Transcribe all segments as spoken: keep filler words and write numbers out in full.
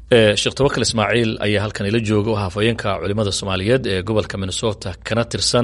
sheekh Tawakkal Ismaaciil ayaa halkan ila jooga oo hafayeenka culimada Soomaaliyeed ee gobolka Minnesota kana tirsan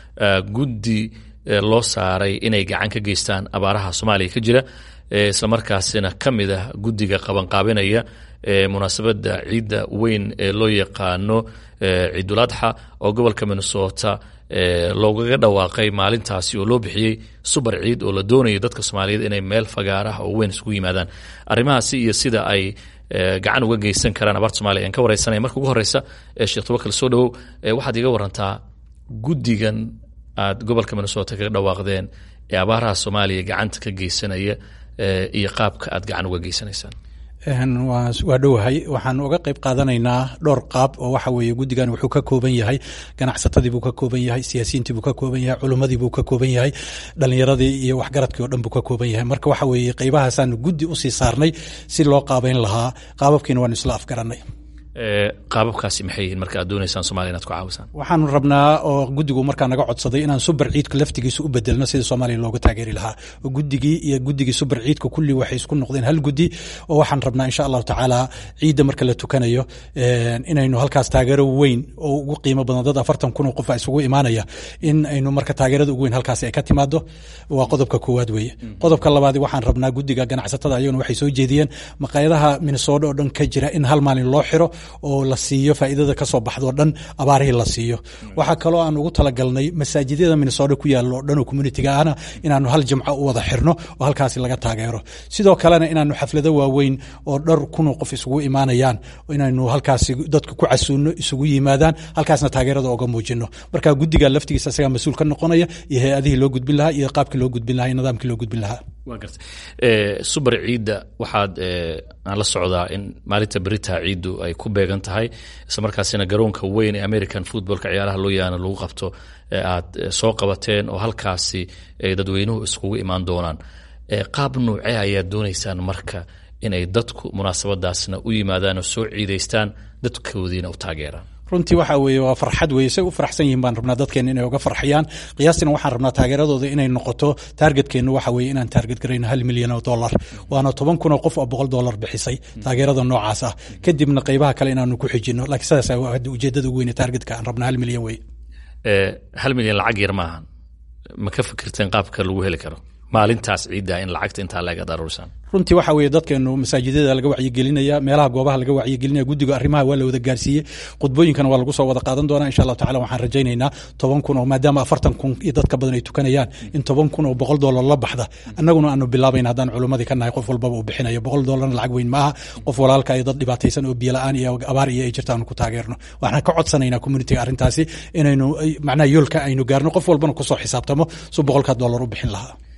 guddi loo saaray inay gacan ka geystaan abaaraha Soomaaliya ka jira isla markaasina kamid ah guddiga qaban qaabinaya munaasabada ciida weyn ee loo yaqaano Ciidul Adha oo gobolka Minnesota loogaga dhawaaqay maalintaasi oo loo bixiyay super ciid oo la doonayo dadka Soomaaliyeed inay meel fagaaraha oo weyn isugu yimaadaan arrimahaasi iyo sida ay gacan uga geysan karaan abaarta Soomaaliya aan ka wareysanay marka ugu horeysa Sheekh Tawakkal soo dhawow waxaad iga warantaa guddigan aad gobolka Minnesota kaga dhawaaqdeen ee abaaraha Soomaaliya gacanta ka geysanaya iyo qaabka aad gacan uga geysanaysaan. waa dhowahay waxaan uga qayb qaadanaynaa dhowr qaab oo waxa weeye guddigan wuxuu ka kooban yahay ganacsatadii buu ka kooban yahay siyaasiyiintii buu ka kooban yahay culimmadii buu ka kooban yahay dhalinyaradii iyo waxgaradkii oo dhan buu ka kooban yahay marka waxa weeye qaybahaasaan guddi u sii saarnay si loo qaabayn lahaa qaababkiina waanu isla afgarannay. qaababkaasi maxay yihiin marka aad doonaysaan Soomaaliya inaad ku caawisaan? waxaanu rabnaa oo guddigu markaa naga codsaday inaan super ciidka laftigiisa u bedelno sida Soomaaliya looga taageeri lahaa oo guddigii iyo guddigii super ciidka kulli waxay isku noqdeen hal guddi oo waxaan rabnaa insha allahu tacaala ciidda marka la tukanayo inaynu halkaas taageero weyn oo ugu qiimo badan dad afartan kun oo qof isugu imaanaya in aynu marka taageerada ugu weyn halkaas ay ka timaado waa qodobka koowaad weeye. qodobka labaad waxaan rabnaa guddiga ganacsatada ayaguna waxay soo jeediyeen maqaayadaha Minnesota oo dhan ka jira in hal maalin loo xiro oo la siiyo faa'iidada ka soo baxdo dhan abaarihii la siiyo. waxa kale oo aan ugu talagalnay masaajidada Minnesota ku yaalo oo dhan oo community-ga ahna inaanu hal jimco u wada xirno oo halkaas laga taageero. sidoo kalena inaanu xaflado waaweyn oo dhar kun oo qof isugu imaanayaan inaanu halkaas dadku ku casuuno isugu yimaadaan halkaasna taageerada uga muujino. marka guddiga laftigiisa asaga mas'uul ka noqonaya iyo hay'adihii loo gudbin lahaa iyo qaabkii loo gudbin lahaa iyo nidaamkii loo gudbin lahaa. waa gartay ee super ciida waxaad aan la socdaa in maalinta berita ciidu ay ku beegan tahay isla markaasina garoonka weyn ee American footballka ciyaaraha loo yaana lagu qabto aad soo qabateen oo halkaasi dadweynuhu isugu imaan doonaan qaab nuucee ayaa doonaysaan marka inay dadku munaasabadaasna u yimaadaan oo soo ciideystaan dadkoodiina u taageeraan? runtii waxa weeye waa farxad weeye say u faraxsan yihiin baan rabnaa dadkeena inay uga farxiyaan qiyaastina waxaan rabnaa taageeradooda inay noqoto targetkeenu waxa weeye inaan target garayno hal milyan oo dollar waana toban kun oo qof oo boqol dollar bixisay taageerada noocaas ah kadibna qaybaha kale inaanu ku xijino laakiin sidaas waa ujeedada ugu weyn ee targetka aan rabnaa hal milyan weeye. hal milyan lacag yar maahan ma ka fikirteen qaabka lagu heli karo maalintaas ciidda in lacagta intaa laga daruursan? runtii waxa weeye dadkeenu masaajidada laga wacyigelinaya meelaha goobaha laga wacyigelinaya guddiga arrimaha waa la wada gaarsiiyey qudbooyinkana waa lagu soo wada qaadan doonaa insha allahu tacaala waxaan rajaynaynaa toban kun oo maadaama afartan kun iyo dadka badan ay tukanayaan in toban kun oo boqol dollar la baxda annaguna aanu bilaabayna haddaan culimmadii ka nahay qof walbaba uu bixinayo boqol dollarna lacag weyn ma aha qof walaalka iyo dad dhibaataysan oo biyo la'aan iyo abaar iyo ay jirta aanu ku taageerno waxaan ka codsanaynaa communitiga arrintaasi inaynu macnaha yoolka aynu gaarno qof walbana kusoo xisaabtamo su boqolka dollar u bixin lahaa.